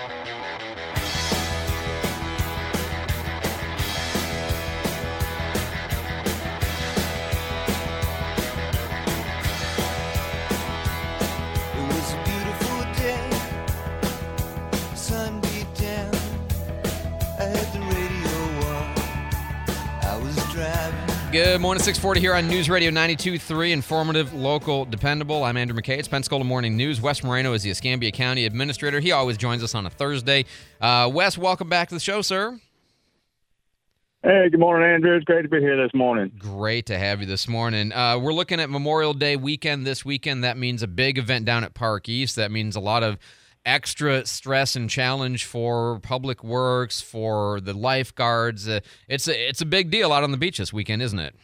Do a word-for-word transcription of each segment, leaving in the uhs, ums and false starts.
Good morning, six forty here on News Radio ninety-two point three, informative, local, dependable. I'm Andrew McKay. It's Pensacola Morning News. Wes Moreno is the Escambia County Administrator. He always joins us on a Thursday. Uh, Wes, welcome back to the show, sir. Hey, good morning, Andrew. It's great to be here this morning. Great to have you this morning. Uh, we're looking at Memorial Day weekend this weekend. That means a big event down at Park East. That means a lot of extra stress and challenge for Public Works, for the lifeguards. Uh, it's a, it's a big deal out on the beach this weekend, isn't it?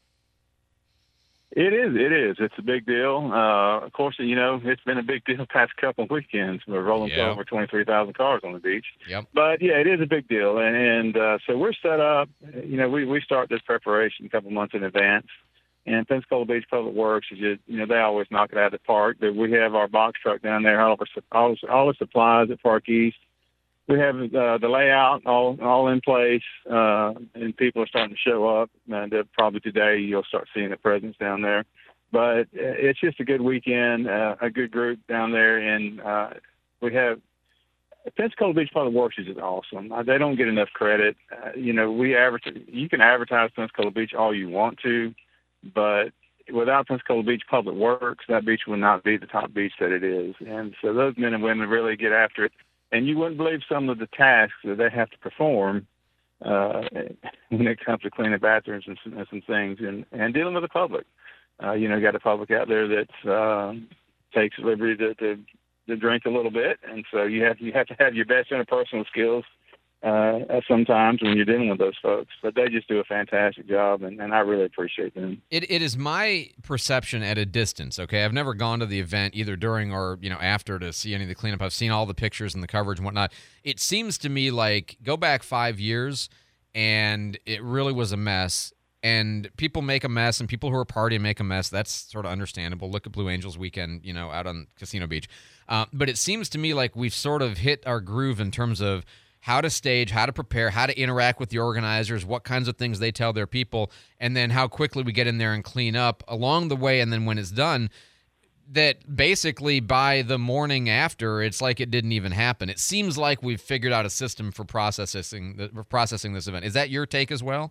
It is. It is. It's a big deal. Uh, of course, you know, it's been a big deal the past couple of weekends. We're rolling Yep. over twenty-three thousand cars on the beach. Yep. But, yeah, it is a big deal. And, and uh, so we're set up. You know, we, we start this preparation a couple months in advance. And Pensacola Beach Public Works is just, you know, they always knock it out of the park. But we have our box truck down there, all of our, all, all the supplies at Park East. We have uh, the layout all all in place, uh, and people are starting to show up. And uh, probably today you'll start seeing the presence down there. But it's just a good weekend, uh, a good group down there, and uh, we have Pensacola Beach Public Works is just awesome. Uh, they don't get enough credit. Uh, you know, we advertise. You can advertise Pensacola Beach all you want to, but without Pensacola Beach Public Works, that beach would not be the top beach that it is. And so those men and women really get after it. And you wouldn't believe some of the tasks that they have to perform uh, when it comes to cleaning bathrooms and, and some things, and, and dealing with the public. Uh, you know, got a public out there that uh, takes liberty to, to to drink a little bit, and so you have you have to have your best interpersonal skills uh, sometimes when you're dealing with those folks. But they just do a fantastic job, and, and I really appreciate them. It it is my perception at a distance. Okay, I've never gone to the event either during or you know after to see any of the cleanup. I've seen all the pictures and the coverage and whatnot. It seems to me like go back five years, and it really was a mess. And people make a mess, and people who are partying make a mess. That's sort of understandable. Look at Blue Angels weekend, you know, out on Casino Beach. Uh, but it seems to me like we've sort of hit our groove in terms of how to stage, how to prepare, how to interact with the organizers, what kinds of things they tell their people, and then how quickly we get in there and clean up along the way. And then when it's done, that basically by the morning after, it's like it didn't even happen. It seems like we've figured out a system for processing, for processing this event. Is that your take as well?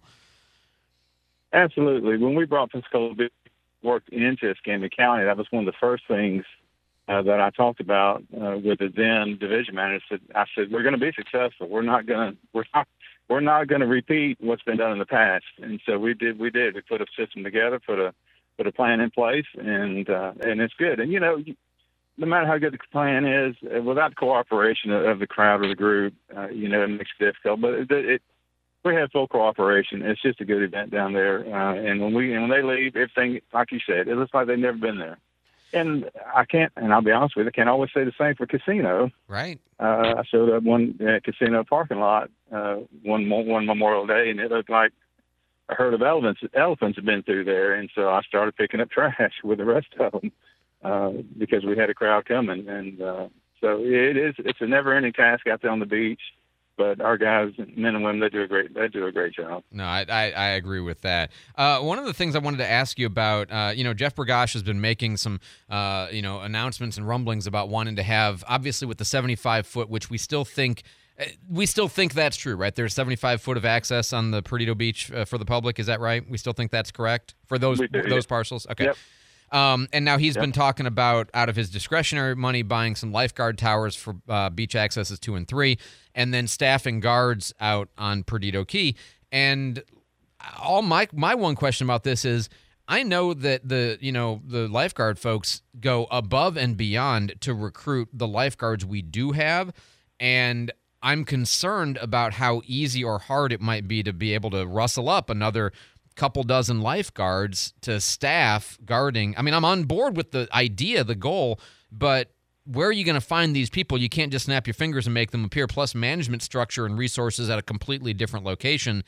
Absolutely. When we brought Pensacola Beach work into Escambia County, that was one of the first things uh, that I talked about uh, with the then division manager. I said, I said we're going to be successful. We're not going to we're not we're not going to repeat what's been done in the past. And so we did. We did. We put a system together, put a put a plan in place, and uh, and it's good. And you know, no matter how good the plan is, without the cooperation of, of the crowd or the group, uh, you know, it makes it difficult. But it, it we have full cooperation. It's just a good event down there. Uh, and when we and when they leave, everything, like you said, it looks like they've never been there. And I can't, and I'll be honest with you, I can't always say the same for Casino. Right. Uh, I showed up one uh, Casino parking lot uh, one one Memorial Day, and it looked like a herd of elephants elephants had been through there. And so I started picking up trash with the rest of them uh, because we had a crowd coming. And uh, so it is it's a never-ending task out there on the beach. But our guys, men and women, they do a great they do a great job. No, I I, I agree with that. Uh, one of the things I wanted to ask you about, uh, you know, Jeff Bergosh has been making some, uh, you know, announcements and rumblings about wanting to have, obviously with the seventy-five foot, which we still think, we still think that's true, right? There's seventy-five foot of access on the Perdido Beach uh, for the public. Is that right? We still think that's correct for those those parcels. Okay. Yep. Um, and now he's yep. been talking about, out of his discretionary money, buying some lifeguard towers for uh, beach accesses two and three, and then staffing guards out on Perdido Key. And all my my one question about this is, I know that the you know the lifeguard folks go above and beyond to recruit the lifeguards we do have, and I'm concerned about how easy or hard it might be to be able to rustle up another couple dozen lifeguards to staff guarding. I mean, I'm on board with the idea, the goal, but where are you going to find these people? You can't just snap your fingers and make them appear, plus management structure and resources at a completely different location.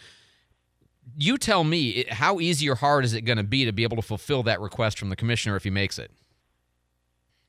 You tell me, how easy or hard is it going to be to be able to fulfill that request from the commissioner if he makes it?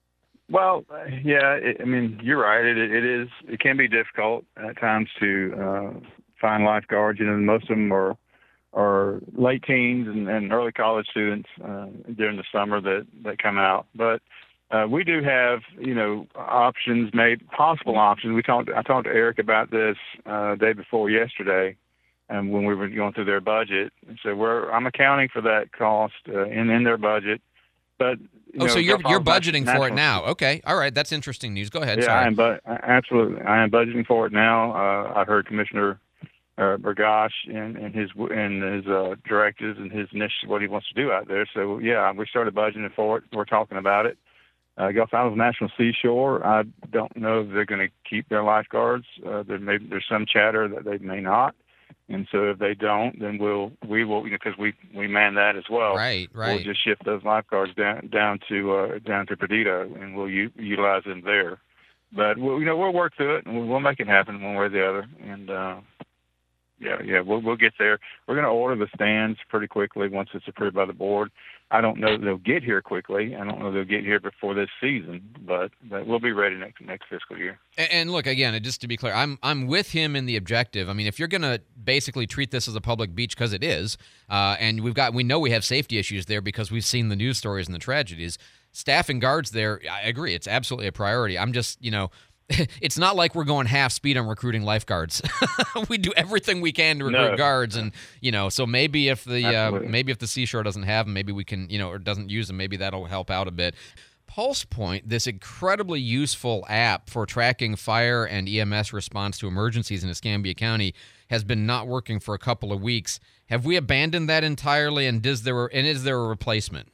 Well, uh, yeah, it, I mean, you're right. It, it is. It can be difficult at times to uh, find lifeguards. You know, most of them are are late teens and, and early college students uh, during the summer that that come out. But uh, we do have, you know, options, made possible options. We talked. I talked to Eric about this uh, day before yesterday, and when we were going through their budget. And so we're I'm accounting for that cost uh, in in their budget. But you oh, know, so you're Gulf you're Island budgeting National- for it now? Okay, all right, that's interesting news. Go ahead. Yeah, Sorry. I am. But absolutely, I am budgeting for it now. Uh, I heard Commissioner uh, Burgash and, and his and his uh, directives and his initiative, what he wants to do out there. So yeah, we started budgeting for it. We're talking about it. Uh, Gulf Island National Seashore. I don't know if they're going to keep their lifeguards. Uh, there may there's some chatter that they may not. And so if they don't, then we'll we will because we we man that as well. Right, right. We'll just shift those lifeguards down down to uh, down to Perdido, and we'll u- utilize them there. But we'll, you know, we'll work through it, and we'll, we'll make it happen one way or the other. And uh, yeah, yeah, we'll we'll get there. We're going to order the stands pretty quickly once it's approved by the board. I don't know that they'll get here quickly. I don't know they'll get here before this season, but, but we'll be ready next next fiscal year. And, and look, again, just to be clear, I'm I'm with him in the objective. I mean, if you're going to basically treat this as a public beach, because it is, uh, and we've got we know we have safety issues there because we've seen the news stories and the tragedies. Staffing guards there, I agree, it's absolutely a priority. I'm just, you know, it's not like we're going half speed on recruiting lifeguards. We do everything we can to recruit No. guards, and you know, so maybe if the uh, Absolutely. maybe if the seashore doesn't have them, maybe we can, you know, or doesn't use them, maybe that'll help out a bit. Pulse Point, this incredibly useful app for tracking fire and E M S response to emergencies in Escambia County, has been not working for a couple of weeks. Have we abandoned that entirely, and does there and is there a replacement?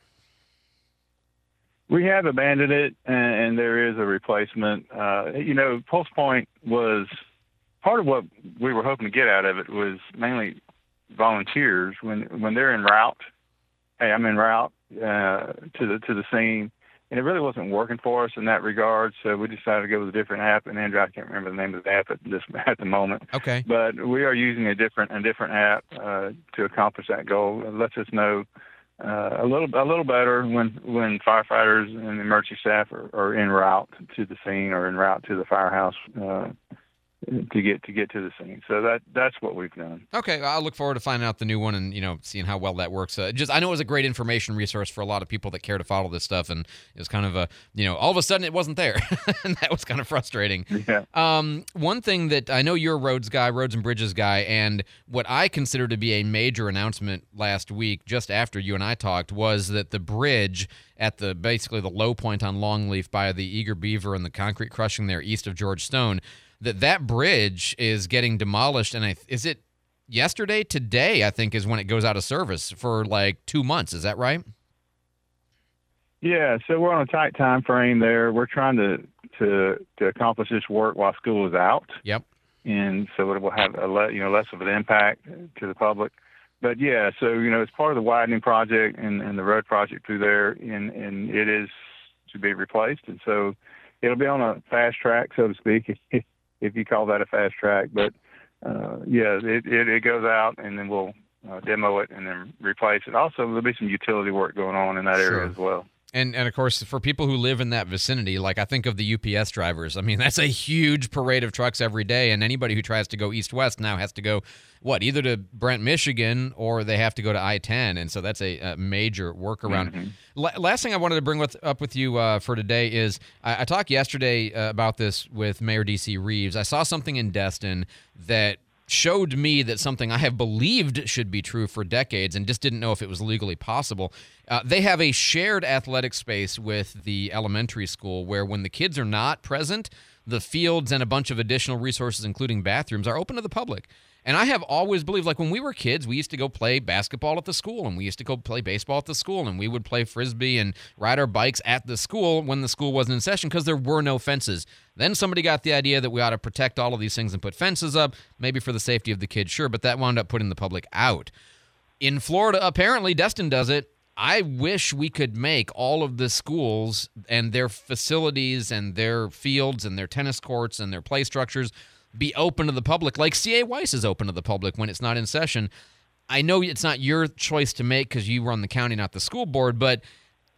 We have abandoned it, and, and there is a replacement. Uh, you know, Pulse Point was part of what we were hoping to get out of it was mainly volunteers when when they're en route. Hey, I'm en route uh, to the to the scene, and it really wasn't working for us in that regard. So we decided to go with a different app. And Andrew, I can't remember the name of the app at this at the moment. Okay. But we are using a different a different app uh, to accomplish that goal. It lets us know uh, a little a little better when when firefighters and emergency staff are, are en route to the scene or en route to the firehouse uh, to get to get to the scene. So that that's what we've done. Okay, I'll look forward to finding out the new one and, you know, seeing how well that works. Uh, just I know it was a great information resource for a lot of people that care to follow this stuff, and it was kind of a, you know, all of a sudden it wasn't there, and that was kind of frustrating. Yeah. Um, one thing that I know you're a roads guy, roads and bridges guy, and what I consider to be a major announcement last week, just after you and I talked, was that the bridge at the basically the low point on Longleaf by the Eager Beaver and the concrete crushing there east of George Stone, that that bridge is getting demolished. And I, is it yesterday? Today, I think, is when it goes out of service for like two months. Is that right? Yeah, so we're on a tight time frame there. We're trying to to, to accomplish this work while school is out. Yep. And so it will have a le- you know less of an impact to the public. But yeah, so you know it's part of the widening project and, and the road project through there, and, and it is to be replaced. And so it'll be on a fast track, so to speak, if, if you call that a fast track. But uh, yeah, it, it it goes out, and then we'll uh, demo it and then replace it. Also, there'll be some utility work going on in that Sure. area as well. And, and of course, for people who live in that vicinity, like I think of the U P S drivers. I mean, that's a huge parade of trucks every day, and anybody who tries to go east-west now has to go, what, either to Brent, Michigan, or they have to go to I ten, and so that's a, a major workaround. Mm-hmm. La- last thing I wanted to bring with, up with you uh, for today is I, I talked yesterday uh, about this with Mayor D C. Reeves. I saw something in Destin that showed me that something I have believed should be true for decades and just didn't know if it was legally possible. Uh, they have a shared athletic space with the elementary school where when the kids are not present, the fields and a bunch of additional resources, including bathrooms, are open to the public. And I have always believed, like when we were kids, we used to go play basketball at the school, and we used to go play baseball at the school, and we would play Frisbee and ride our bikes at the school when the school wasn't in session because there were no fences. Then somebody got the idea that we ought to protect all of these things and put fences up, maybe for the safety of the kids, sure, but that wound up putting the public out. In Florida, apparently, Destin does it. I wish we could make all of the schools and their facilities and their fields and their tennis courts and their play structures be open to the public, like C A Weiss is open to the public when it's not in session. I know it's not your choice to make because you run the county, not the school board, but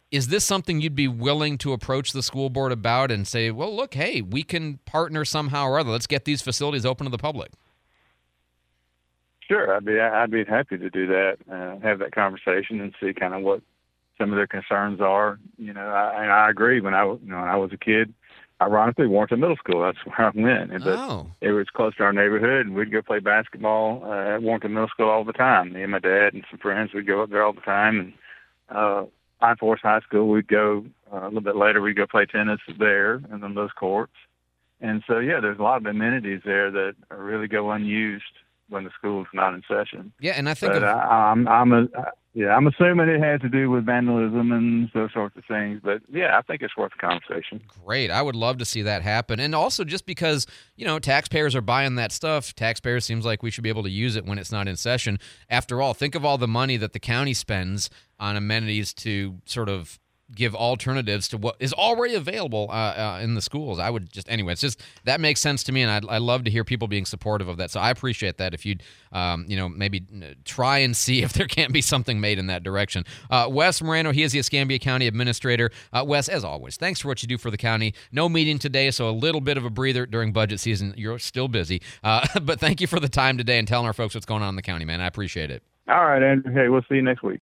Is this something you'd be willing to approach the school board about and say, well, look, hey, we can partner somehow or other. Let's get these facilities open to the public? Sure, I'd be I'd be happy to do that, uh, have that conversation, and see kind of what some of their concerns are. You know, I, and I agree. When I you know when I was a kid, ironically, Warrenton Middle School. That's where I went. And, but oh. It was close to our neighborhood, and we'd go play basketball uh, at Warrenton Middle School all the time. Me and my dad and some friends would go up there all the time. And uh, Pine Forest High School, we'd go uh, a little bit later. We'd go play tennis there and on those courts. And so, yeah, there's a lot of amenities there that really go unused when the school's not in session. Yeah, and I think but of, I, I'm, I'm a, yeah, I'm assuming it has to do with vandalism and those sorts of things. But yeah, I think it's worth a conversation. Great, I would love to see that happen. And also, just because you know taxpayers are buying that stuff, taxpayers seems like we should be able to use it when it's not in session. After all, think of all the money that the county spends on amenities to sort of give alternatives to what is already available uh, uh, in the schools. I would just, anyway, it's just, that makes sense to me, and I'd, I love to hear people being supportive of that. So I appreciate that if you'd, um, you know, maybe try and see if there can't be something made in that direction. Uh, Wes Morano, he is the Escambia County Administrator. Uh, Wes, as always, thanks for what you do for the county. No meeting today, so a little bit of a breather during budget season. You're still busy. Uh, but thank you for the time today and telling our folks what's going on in the county, man. I appreciate it. All right, Andrew. Hey, we'll see you next week.